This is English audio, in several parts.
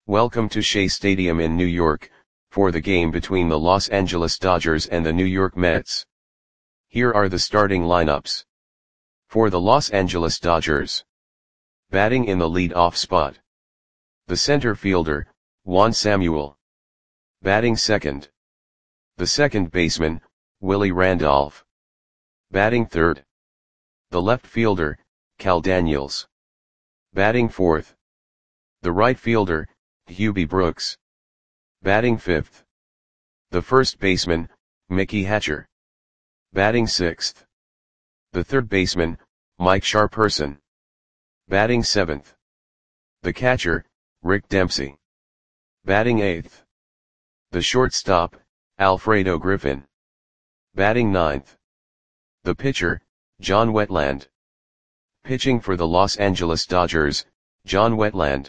Welcome to Shea Stadium in New York, for the game between the Los Angeles Dodgers and the New York Mets. Here are the starting lineups. For the Los Angeles Dodgers. Batting in the lead-off spot. The center fielder, Juan Samuel. Batting second. The second baseman, Willie Randolph. Batting third. The left fielder, Cal Daniels. Batting fourth. The right fielder, Hubie Brooks. Batting fifth. The first baseman, Mickey Hatcher. Batting sixth. The third baseman, Mike Sharperson. Batting seventh. The catcher, Rick Dempsey. Batting eighth. The shortstop, Alfredo Griffin. Batting ninth. The pitcher, John Wetland. Pitching for the Los Angeles Dodgers, John Wetland.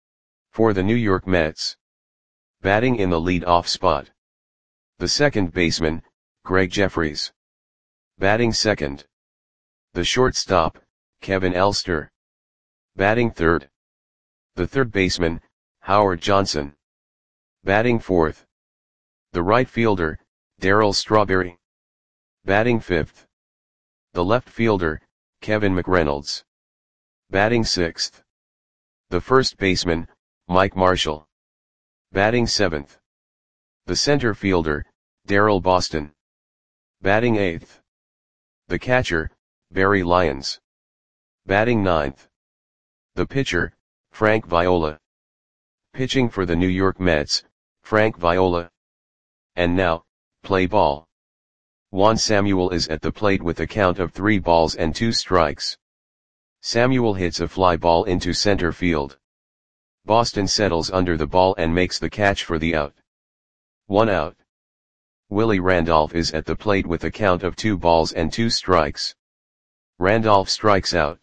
For the New York Mets. Batting in the lead-off spot. The second baseman, Greg Jeffries. Batting second. The shortstop, Kevin Elster. Batting third. The third baseman, Howard Johnson. Batting fourth. The right fielder, Darryl Strawberry. Batting fifth. The left fielder, Kevin McReynolds. Batting sixth. The first baseman, Mike Marshall. Batting seventh. The center fielder, Darryl Boston. Batting eighth. The catcher, Barry Lyons. Batting ninth. The pitcher, Frank Viola. Pitching for the New York Mets, Frank Viola. And now, play ball. Juan Samuel is at the plate with a count of 3 balls and 2 strikes. Samuel hits a fly ball into center field. Boston settles under the ball and makes the catch for the out. 1 out. Willie Randolph is at the plate with a count of 2 balls and 2 strikes. Randolph strikes out.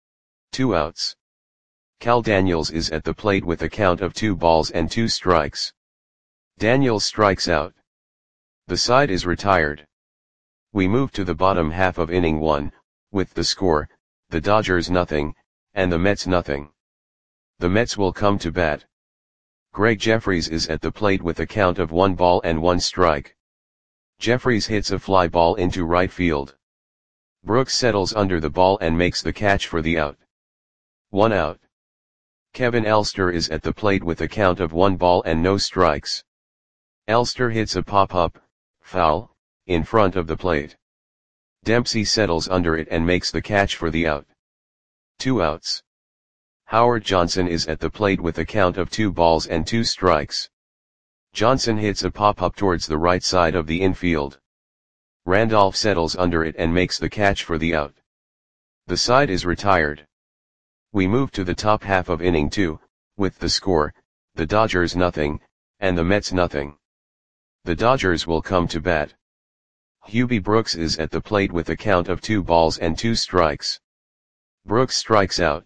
2 outs. Cal Daniels is at the plate with a count of 2 balls and 2 strikes. Daniels strikes out. The side is retired. We move to the bottom half of inning 1, with the score, the Dodgers nothing, and the Mets nothing. The Mets will come to bat. Greg Jeffries is at the plate with a count of 1 ball and 1 strike. Jeffries hits a fly ball into right field. Brooks settles under the ball and makes the catch for the out. 1 out. Kevin Elster is at the plate with a count of 1 ball and no strikes. Elster hits a pop-up, foul, in front of the plate. Dempsey settles under it and makes the catch for the out. 2 outs. Howard Johnson is at the plate with a count of 2 balls and 2 strikes. Johnson hits a pop-up towards the right side of the infield. Randolph settles under it and makes the catch for the out. The side is retired. We move to the top half of inning 2, with the score, the Dodgers nothing, and the Mets nothing. The Dodgers will come to bat. Hubie Brooks is at the plate with a count of 2 balls and 2 strikes. Brooks strikes out.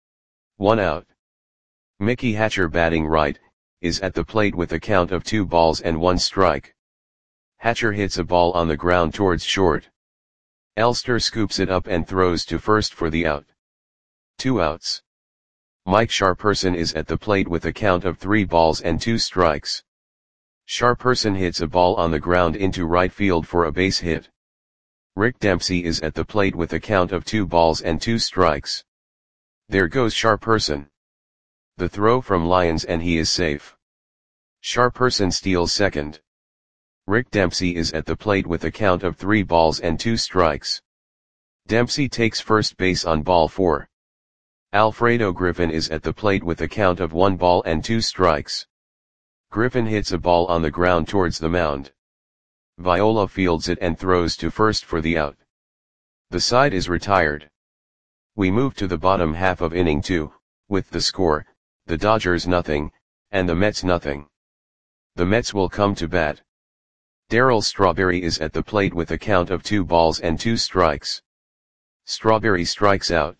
1 out. Mickey Hatcher batting right, is at the plate with a count of 2 balls and 1 strike. Hatcher hits a ball on the ground towards short. Elster scoops it up and throws to first for the out. 2 outs. Mike Sharperson is at the plate with a count of 3 balls and 2 strikes. Sharperson hits a ball on the ground into right field for a base hit. Rick Dempsey is at the plate with a count of 2 balls and 2 strikes. There goes Sharperson. The throw from Lyons and he is safe. Sharperson steals second. Rick Dempsey is at the plate with a count of 3 balls and 2 strikes. Dempsey takes first base on ball 4. Alfredo Griffin is at the plate with a count of 1 ball and 2 strikes. Griffin hits a ball on the ground towards the mound. Viola fields it and throws to first for the out. The side is retired. We move to the bottom half of inning 2, with the score, the Dodgers nothing, and the Mets nothing. The Mets will come to bat. Darryl Strawberry is at the plate with a count of 2 balls and 2 strikes. Strawberry strikes out.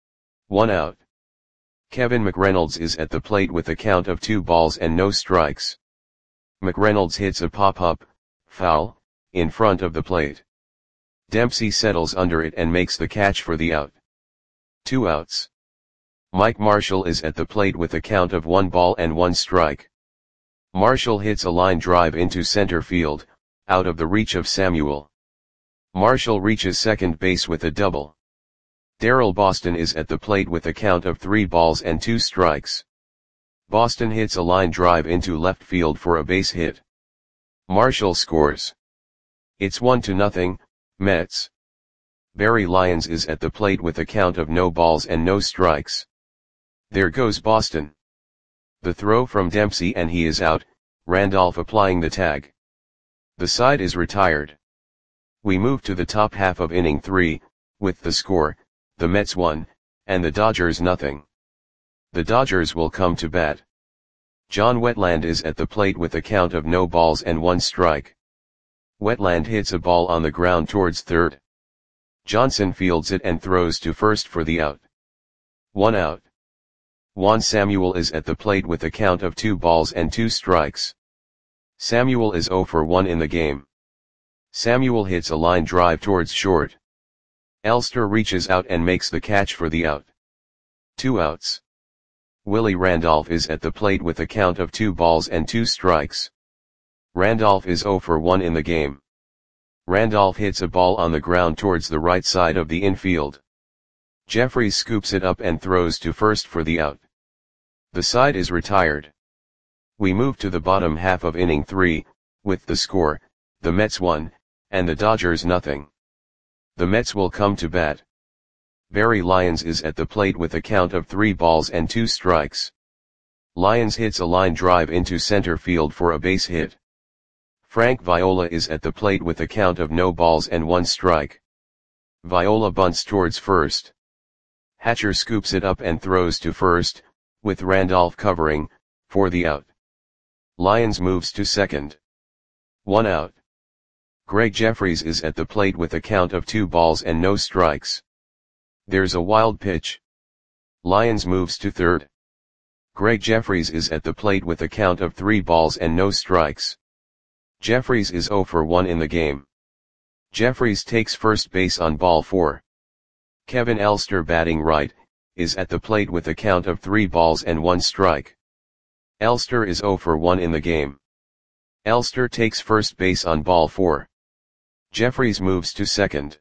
1 out. Kevin McReynolds is at the plate with a count of 2 balls and no strikes. McReynolds hits a pop-up, foul, in front of the plate. Dempsey settles under it and makes the catch for the out. 2 outs. Mike Marshall is at the plate with a count of 1 ball and 1 strike. Marshall hits a line drive into center field, out of the reach of Samuel. Marshall reaches second base with a double. Darrell Boston is at the plate with a count of 3 balls and 2 strikes. Boston hits a line drive into left field for a base hit. Marshall scores. It's 1-0, Mets. Barry Lyons is at the plate with a count of no balls and no strikes. There goes Boston. The throw from Dempsey and he is out, Randolph applying the tag. The side is retired. We move to the top half of inning 3, with the score, the Mets 1, and the Dodgers nothing. The Dodgers will come to bat. John Wetland is at the plate with a count of no balls and 1 strike. Wetland hits a ball on the ground towards third. Johnson fields it and throws to first for the out. 1 out. Juan Samuel is at the plate with a count of 2 balls and 2 strikes. Samuel is 0 for 1 in the game. Samuel hits a line drive towards short. Elster reaches out and makes the catch for the out. 2 outs. Willie Randolph is at the plate with a count of 2 balls and 2 strikes. Randolph is 0 for 1 in the game. Randolph hits a ball on the ground towards the right side of the infield. Jeffries scoops it up and throws to first for the out. The side is retired. We move to the bottom half of inning 3, with the score, the Mets 1, and the Dodgers nothing. The Mets will come to bat. Barry Lyons is at the plate with a count of 3 balls and 2 strikes. Lyons hits a line drive into center field for a base hit. Frank Viola is at the plate with a count of no balls and 1 strike. Viola bunts towards first. Hatcher scoops it up and throws to first, with Randolph covering, for the out. Lyons moves to second. 1 out. Greg Jeffries is at the plate with a count of 2 balls and no strikes. There's a wild pitch. Lyons moves to third. Greg Jeffries is at the plate with a count of 3 balls and no strikes. Jeffries is 0 for 1 in the game. Jeffries takes first base on ball 4. Kevin Elster, batting right, is at the plate with a count of 3 balls and 1 strike. Elster is 0 for 1 in the game. Elster takes first base on ball 4. Jeffries moves to second.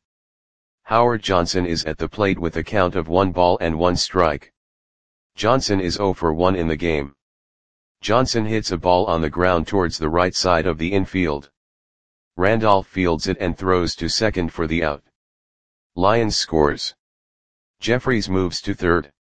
Howard Johnson is at the plate with a count of 1 ball and 1 strike. Johnson is 0 for 1 in the game. Johnson hits a ball on the ground towards the right side of the infield. Randolph fields it and throws to second for the out. Lyons scores. Jeffries moves to third.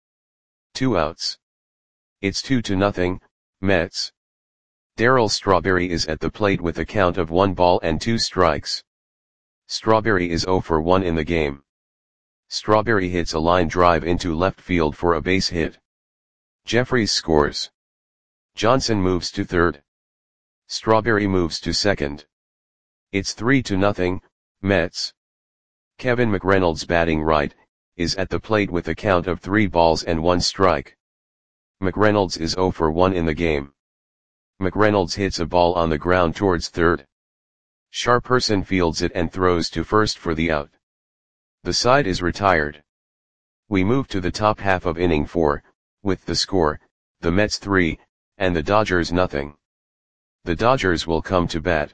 2 outs. It's 2-0, Mets. Darryl Strawberry is at the plate with a count of 1 ball and 2 strikes. Strawberry is 0 for 1 in the game. Strawberry hits a line drive into left field for a base hit. Jeffries scores. Johnson moves to third. Strawberry moves to second. It's 3-0, Mets. Kevin McReynolds, batting right, is at the plate with a count of 3 balls and 1 strike. McReynolds is 0 for 1 in the game. McReynolds hits a ball on the ground towards third. Sharperson fields it and throws to first for the out. The side is retired. We move to the top half of inning 4, with the score, the Mets 3, and the Dodgers nothing. The Dodgers will come to bat.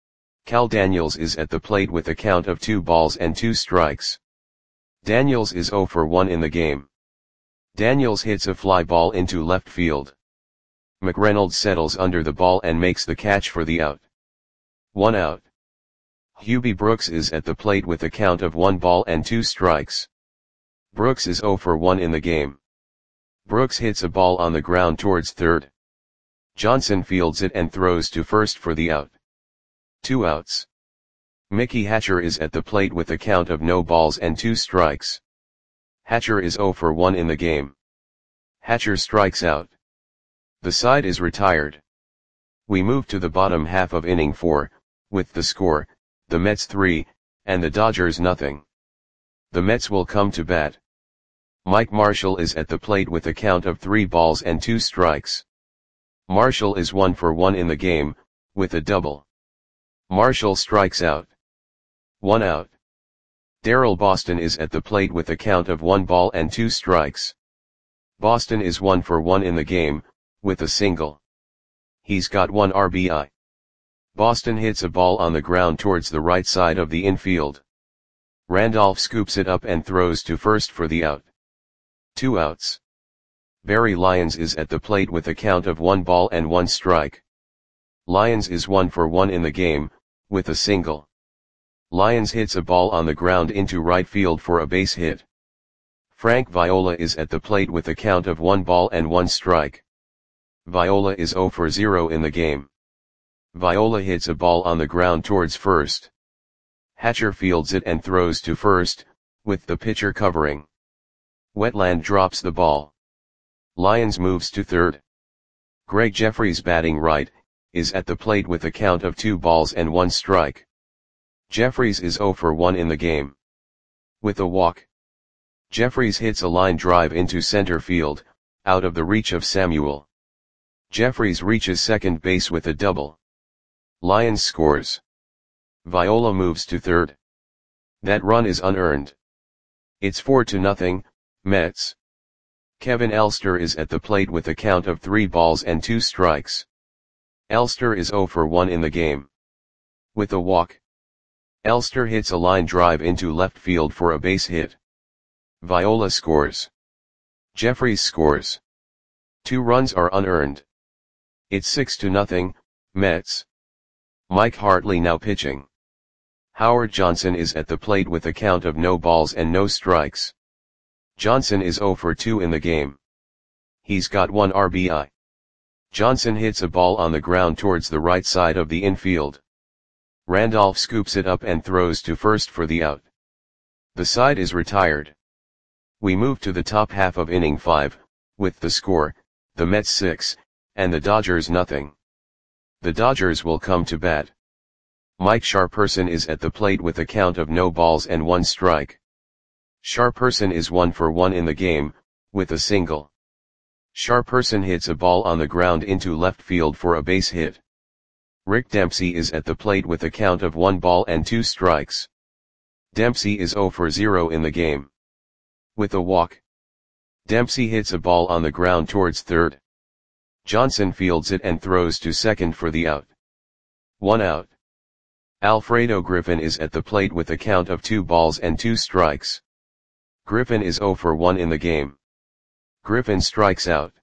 Cal Daniels is at the plate with a count of 2 balls and 2 strikes. Daniels is 0 for 1 in the game. Daniels hits a fly ball into left field. McReynolds settles under the ball and makes the catch for the out. 1 out. Hubie Brooks is at the plate with a count of 1 ball and 2 strikes. Brooks is 0 for 1 in the game. Brooks hits a ball on the ground towards third. Johnson fields it and throws to first for the out. 2 outs. Mickey Hatcher is at the plate with a count of no balls and 2 strikes. Hatcher is 0 for 1 in the game. Hatcher strikes out. The side is retired. We move to the bottom half of inning 4, with the score, the Mets 3, and the Dodgers nothing. The Mets will come to bat. Mike Marshall is at the plate with a count of 3 balls and 2 strikes. Marshall is 1 for 1 in the game, with a double. Marshall strikes out. 1 out. Darrell Boston is at the plate with a count of 1 ball and 2 strikes. Boston is 1 for 1 in the game, with a single. He's got 1 RBI. Boston hits a ball on the ground towards the right side of the infield. Randolph scoops it up and throws to first for the out. 2 outs. Barry Lyons is at the plate with a count of 1 ball and 1 strike. Lyons is 1 for 1 in the game, with a single. Lyons hits a ball on the ground into right field for a base hit. Frank Viola is at the plate with a count of 1 ball and 1 strike. Viola is 0 for 0 in the game. Viola hits a ball on the ground towards first. Hatcher fields it and throws to first, with the pitcher covering. Wetland drops the ball. Lyons moves to third. Greg Jeffries, batting right, is at the plate with a count of 2 balls and 1 strike. Jeffries is 0 for 1 in the game. With a walk. Jeffries hits a line drive into center field, out of the reach of Samuel. Jeffries reaches second base with a double. Lyons scores. Viola moves to third. That run is unearned. It's 4-0, Mets. Kevin Elster is at the plate with a count of 3 balls and 2 strikes. Elster is 0 for 1 in the game. With a walk. Elster hits a line drive into left field for a base hit. Viola scores. Jeffries scores. 2 runs are unearned. It's 6-0, Mets. Mike Hartley now pitching. Howard Johnson is at the plate with a count of no balls and no strikes. Johnson is 0 for 2 in the game. He's got 1 RBI. Johnson hits a ball on the ground towards the right side of the infield. Randolph scoops it up and throws to first for the out. The side is retired. We move to the top half of inning 5, with the score, the Mets 6, and the Dodgers nothing. The Dodgers will come to bat. Mike Sharperson is at the plate with a count of no balls and 1 strike. Sharperson is 1 for 1 in the game, with a single. Sharperson hits a ball on the ground into left field for a base hit. Rick Dempsey is at the plate with a count of 1 ball and 2 strikes. Dempsey is 0 for 0 in the game. With a walk. Dempsey hits a ball on the ground towards third. Johnson fields it and throws to second for the out. 1 out. Alfredo Griffin is at the plate with a count of 2 balls and 2 strikes. Griffin is 0 for 1 in the game. Griffin strikes out.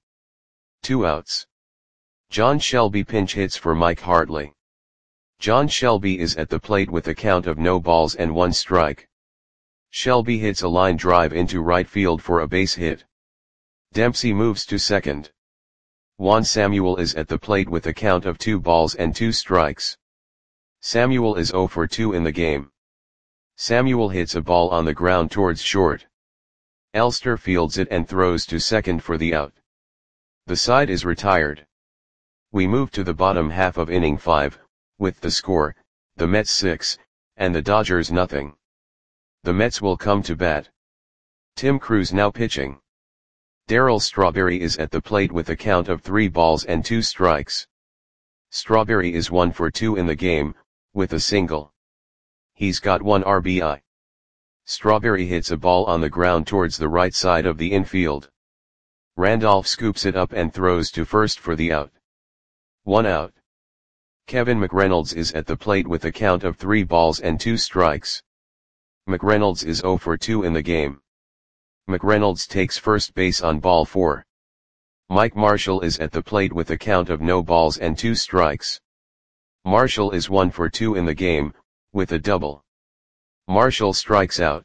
2 outs. John Shelby pinch hits for Mike Hartley. John Shelby is at the plate with a count of no balls and 1 strike. Shelby hits a line drive into right field for a base hit. Dempsey moves to second. Juan Samuel is at the plate with a count of 2 balls and 2 strikes. Samuel is 0 for 2 in the game. Samuel hits a ball on the ground towards short. Elster fields it and throws to second for the out. The side is retired. We move to the bottom half of inning 5, with the score, the Mets 6, and the Dodgers nothing. The Mets will come to bat. Tim Crews now pitching. Darryl Strawberry is at the plate with a count of 3 balls and 2 strikes. Strawberry is 1 for 2 in the game, with a single. He's got 1 RBI. Strawberry hits a ball on the ground towards the right side of the infield. Randolph scoops it up and throws to first for the out. 1 out. Kevin McReynolds is at the plate with a count of 3 balls and 2 strikes. McReynolds is 0 for 2 in the game. McReynolds takes first base on ball 4. Mike Marshall is at the plate with a count of no balls and 2 strikes. Marshall is 1 for 2 in the game, with a double. Marshall strikes out.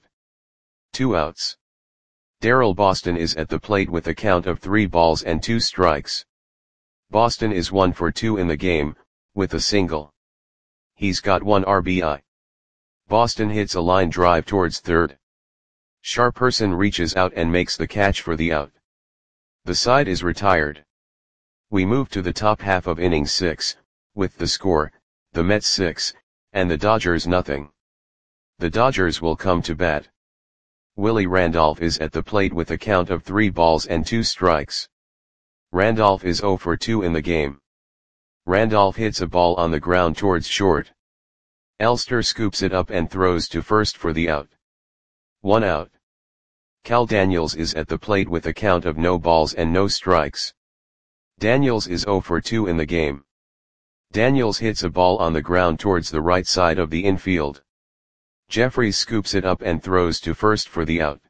2 outs. Darryl Boston is at the plate with a count of 3 balls and 2 strikes. Boston is 1 for 2 in the game, with a single. He's got 1 RBI. Boston hits a line drive towards third. Sharperson reaches out and makes the catch for the out. The side is retired. We move to the top half of inning 6, with the score, the Mets 6, and the Dodgers nothing. The Dodgers will come to bat. Willie Randolph is at the plate with a count of 3 balls and 2 strikes. Randolph is 0 for 2 in the game. Randolph hits a ball on the ground towards short. Elster scoops it up and throws to first for the out. 1 out. Cal Daniels is at the plate with a count of no balls and no strikes. Daniels is 0 for 2 in the game. Daniels hits a ball on the ground towards the right side of the infield. Jeffries scoops it up and throws to first for the out.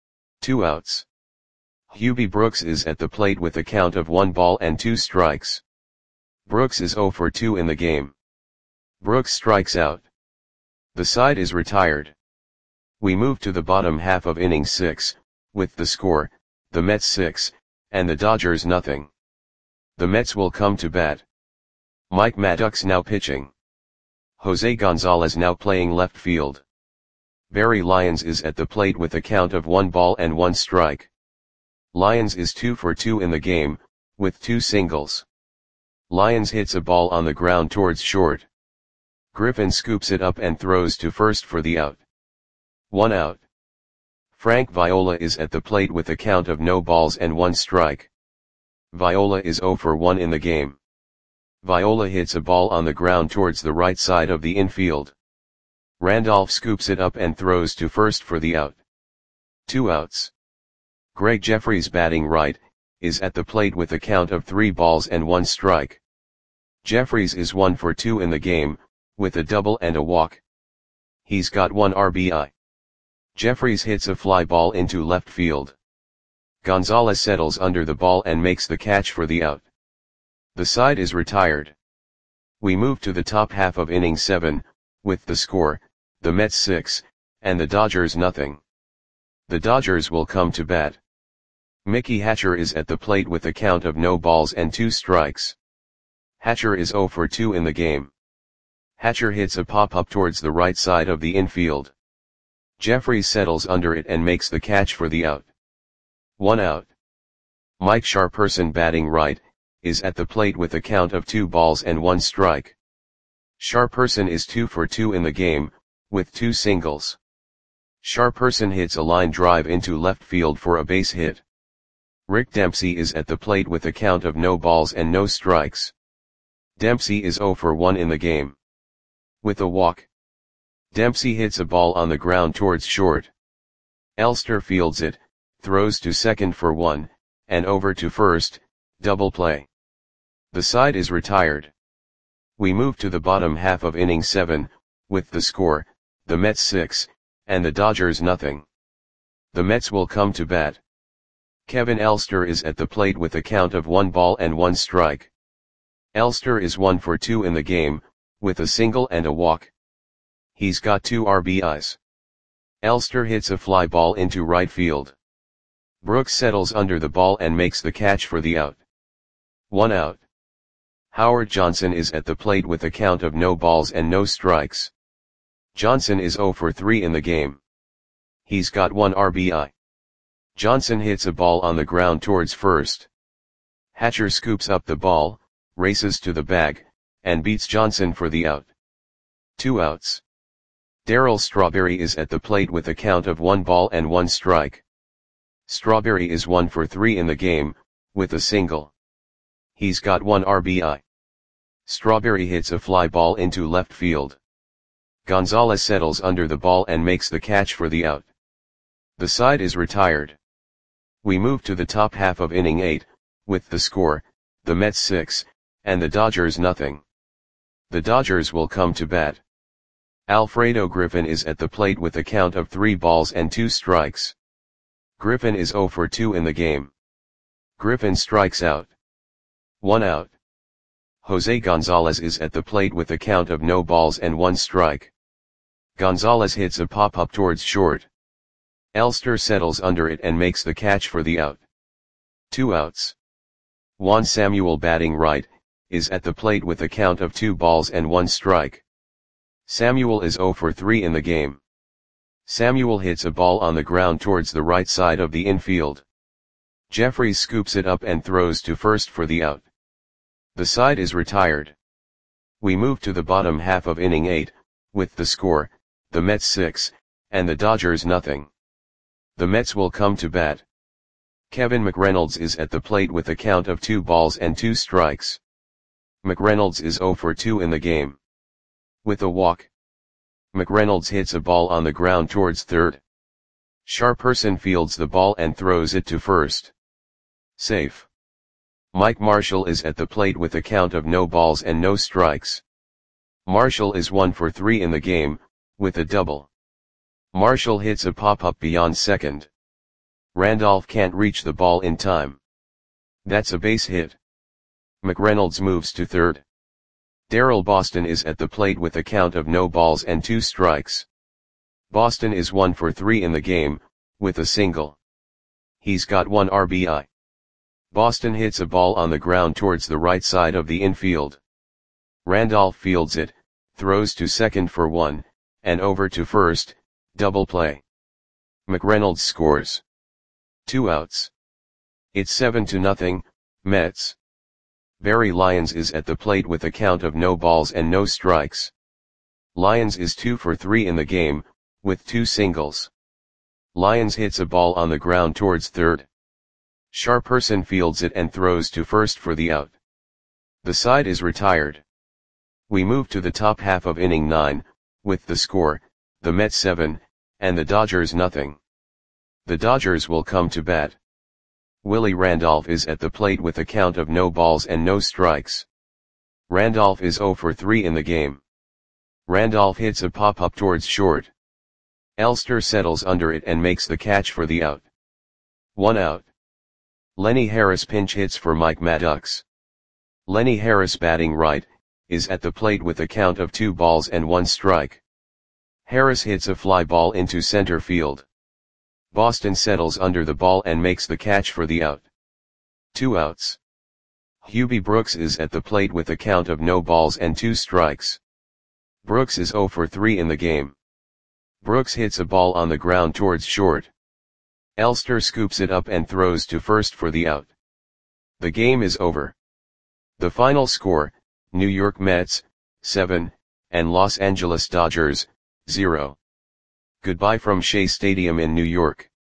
2 outs. Hubie Brooks is at the plate with a count of 1 ball and 2 strikes. Brooks is 0 for 2 in the game. Brooks strikes out. The side is retired. We move to the bottom half of inning 6, with the score, the Mets 6, and the Dodgers nothing. The Mets will come to bat. Mike Maddox now pitching. Jose Gonzalez now playing left field. Barry Lyons is at the plate with a count of 1 ball and 1 strike. Lyons is 2 for 2 in the game, with 2 singles. Lyons hits a ball on the ground towards short. Griffin scoops it up and throws to first for the out. 1 out. Frank Viola is at the plate with a count of no balls and 1 strike. Viola is 0 for 1 in the game. Viola hits a ball on the ground towards the right side of the infield. Randolph scoops it up and throws to first for the out. 2 outs. Greg Jeffries batting right, is at the plate with a count of 3 balls and 1 strike. Jeffries is 1 for 2 in the game, with a double and a walk. He's got 1 RBI. Jeffries hits a fly ball into left field. Gonzalez settles under the ball and makes the catch for the out. The side is retired. We move to the top half of inning 7, with the score, the Mets 6, and the Dodgers nothing. The Dodgers will come to bat. Mickey Hatcher is at the plate with a count of no balls and 2 strikes. Hatcher is 0 for 2 in the game. Hatcher hits a pop-up towards the right side of the infield. Jeffries settles under it and makes the catch for the out. 1 out. Mike Sharperson batting right, is at the plate with a count of 2 balls and 1 strike. Sharperson is 2 for 2 in the game, with 2 singles. Sharperson hits a line drive into left field for a base hit. Rick Dempsey is at the plate with a count of no balls and no strikes. Dempsey is 0 for 1 in the game. With a walk. Dempsey hits a ball on the ground towards short. Elster fields it, throws to second for 1, and over to first, double play. The side is retired. We move to the bottom half of inning 7, with the score, the Mets 6, and the Dodgers nothing. The Mets will come to bat. Kevin Elster is at the plate with a count of 1 ball and 1 strike. Elster is 1 for 2 in the game, with a single and a walk. He's got 2 RBIs. Elster hits a fly ball into right field. Brooks settles under the ball and makes the catch for the out. 1 out. Howard Johnson is at the plate with a count of no balls and no strikes. Johnson is 0 for 3 in the game. He's got 1 RBI. Johnson hits a ball on the ground towards first. Hatcher scoops up the ball, races to the bag, and beats Johnson for the out. 2 outs. Darryl Strawberry is at the plate with a count of 1 ball and 1 strike. Strawberry is 1 for 3 in the game, with a single. He's got 1 RBI. Strawberry hits a fly ball into left field. Gonzalez settles under the ball and makes the catch for the out. The side is retired. We move to the top half of inning 8, with the score, the Mets 6, and the Dodgers nothing. The Dodgers will come to bat. Alfredo Griffin is at the plate with a count of 3 balls and 2 strikes. Griffin is 0 for 2 in the game. Griffin strikes out. 1 out. Jose Gonzalez is at the plate with a count of no balls and 1 strike. Gonzalez hits a pop-up towards short. Elster settles under it and makes the catch for the out. 2 outs. Juan Samuel batting right, is at the plate with a count of 2 balls and 1 strike. Samuel is 0 for 3 in the game. Samuel hits a ball on the ground towards the right side of the infield. Jeffries scoops it up and throws to first for the out. The side is retired. We move to the bottom half of inning 8, with the score, the Mets 6, and the Dodgers nothing. The Mets will come to bat. Kevin McReynolds is at the plate with a count of 2 balls and 2 strikes. McReynolds is 0 for 2 in the game. With a walk. McReynolds hits a ball on the ground towards third. Sharperson fields the ball and throws it to first. Safe. Mike Marshall is at the plate with a count of no balls and no strikes. Marshall is 1 for 3 in the game, with a double. Marshall hits a pop-up beyond second. Randolph can't reach the ball in time. That's a base hit. McReynolds moves to third. Darryl Boston is at the plate with a count of no balls and 2 strikes. Boston is 1 for 3 in the game, with a single. He's got 1 RBI. Boston hits a ball on the ground towards the right side of the infield. Randolph fields it, throws to second for 1, and over to first, double play. McReynolds scores. 2 outs. It's 7-0, Mets. Barry Lyons is at the plate with a count of no balls and no strikes. Lyons is 2 for 3 in the game, with 2 singles. Lyons hits a ball on the ground towards third. Sharperson fields it and throws to first for the out. The side is retired. We move to the top half of inning 9, with the score, the Mets 7, and the Dodgers nothing. The Dodgers will come to bat. Willie Randolph is at the plate with a count of no balls and no strikes. Randolph is 0 for 3 in the game. Randolph hits a pop-up towards short. Elster settles under it and makes the catch for the out. 1 out. Lenny Harris pinch hits for Mike Maddox. Lenny Harris, batting right, is at the plate with a count of 2 balls and 1 strike. Harris hits a fly ball into center field. Boston settles under the ball and makes the catch for the out. 2 outs. Hubie Brooks is at the plate with a count of no balls and 2 strikes. Brooks is 0 for 3 in the game. Brooks hits a ball on the ground towards short. Elster scoops it up and throws to first for the out. The game is over. The final score, New York Mets, 7, and Los Angeles Dodgers, 0. Goodbye from Shea Stadium in New York.